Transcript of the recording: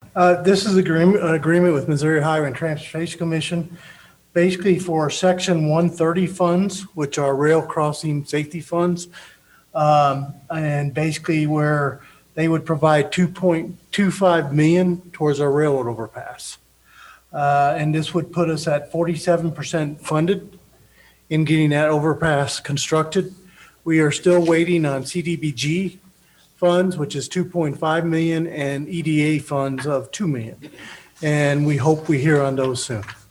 This is an agreement with Missouri Highway and Transportation Commission, basically for Section 130 funds, which are rail crossing safety funds. And basically where they would provide 2.25 million towards our railroad overpass. And this would put us at 47% funded in getting that overpass constructed. We are still waiting on CDBG funds, which is 2.5 million, and EDA funds of 2 million. And we hope we hear on those soon.